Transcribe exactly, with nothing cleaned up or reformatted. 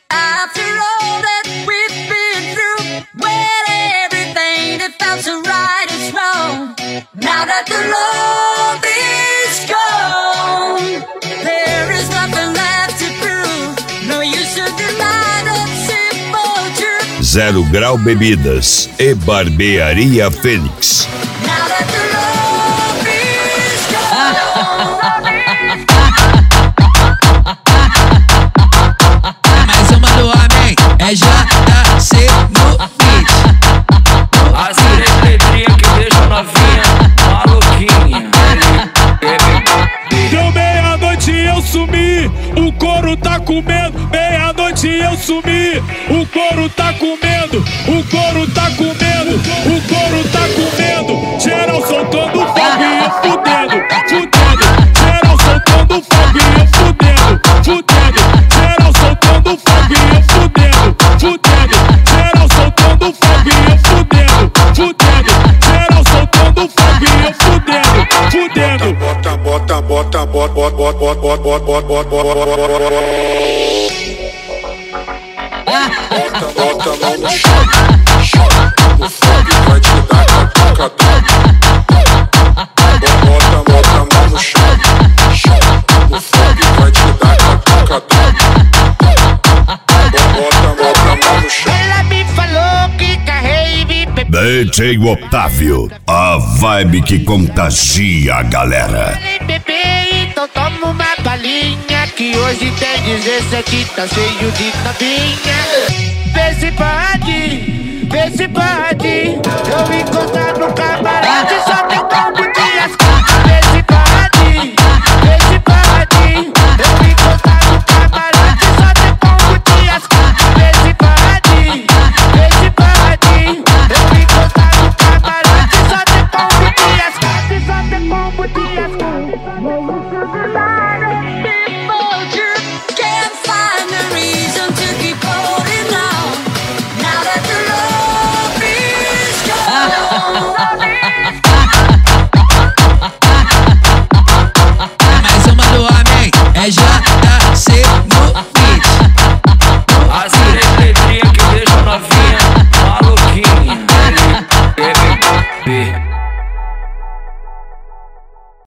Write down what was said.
After all that we've been through, when everything that felt so right is wrong, now that the love is gone, there is nothing left to prove. No use to deny that simple truth. Zero Grau Bebidas e Barbearia Fênix. Now that the love is gone. Mais uma do homem é J C no beat. As três letrinhas que deixam novinha maluquinha. Deu meia-noite e eu sumi, o couro tá comendo. Meia-noite e eu sumi, o couro tá comendo. O couro tá comendo, o couro tá comendo. Geral soltando fogo e eu fudendo, fudendo. Geral soltando fogo e eu fudendo, fudendo. Geral soltando fogo e eu fudendo, fudendo. Geral soltando fogo e eu fudendo, fudendo. Geral soltando fogo e eu fudendo, fudendo. Bota, bota, bota, bota, bota, bota, bota, bota, bota, bota, bota, bota, bota a mão no chão, o fogo vai te dar catucadão. Bota, bota a mão no chão, o fogo vai te dar catucadão. Bota, bota a mão no chão. Ela me falou que carrei D J Otávio, a vibe que contagia a galera. bebê, então toma uma balinha, que hoje tem dezessete, tá cheio de novinha. Vê se pode, vê se pode, eu encontro